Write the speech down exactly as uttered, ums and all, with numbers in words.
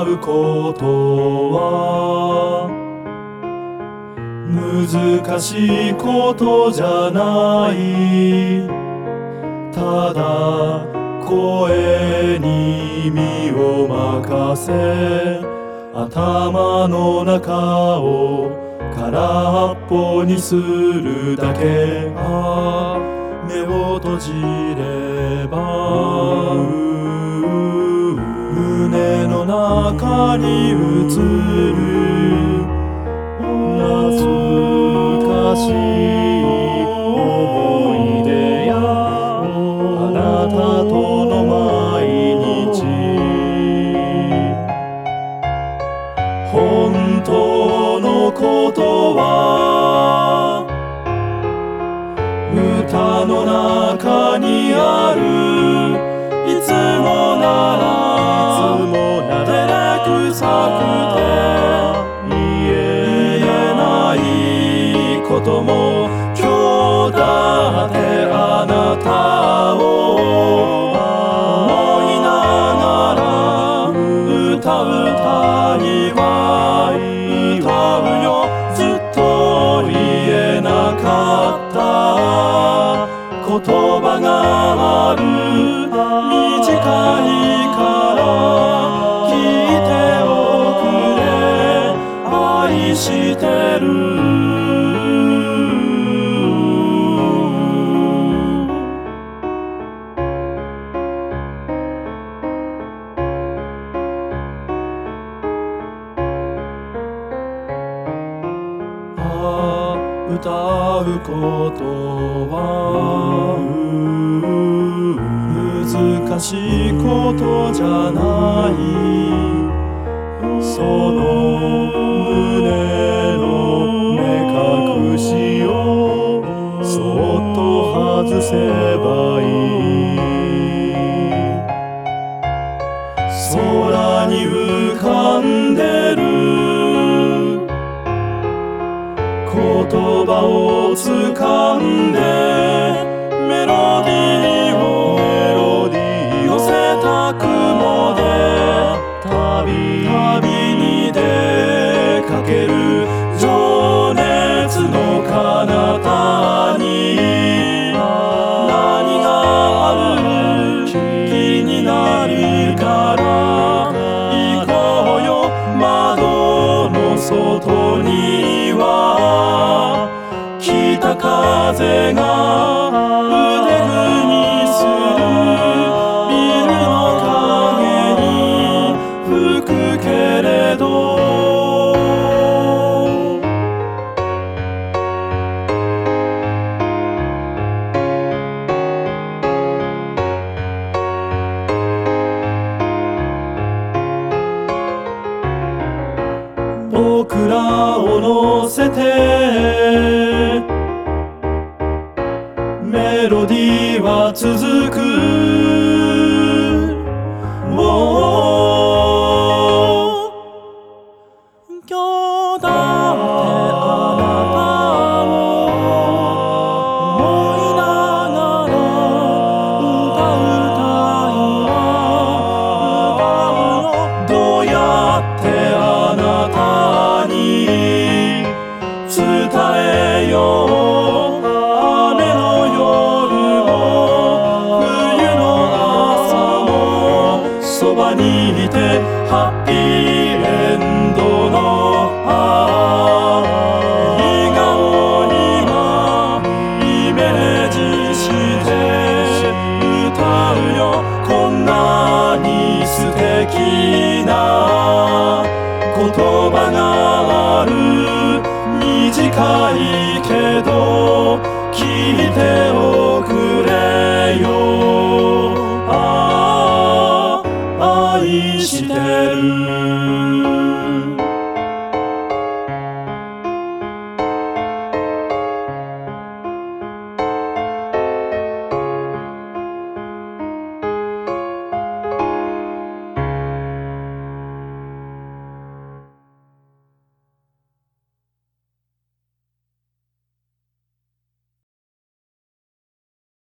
うことは難しいことじゃない。ただ声に身を任せ、頭の中を空っぽにするだけ。ああ目を閉じれば胸の中に映る懐かしい思い出やあなたとの毎日。本当のことは歌の中にある。いつもなら照れくさくて言えないことも、今日だってあなたを思いながら歌う歌には歌うよ。ずっと言えなかった言葉がある。短いから聞いておくれ。愛してる。ああ歌うことは難しいことじゃない。その胸の目隠しをそっと外せばいい。空に浮かんでる言葉をつかんで、メロディーを寄せた雲で旅旅に出かける。情熱の彼方に何がある気になるから行こうよ。窓の外には北風が腕組みする。ビルの影に吹くけれど、僕らを乗せてメロディーは続く。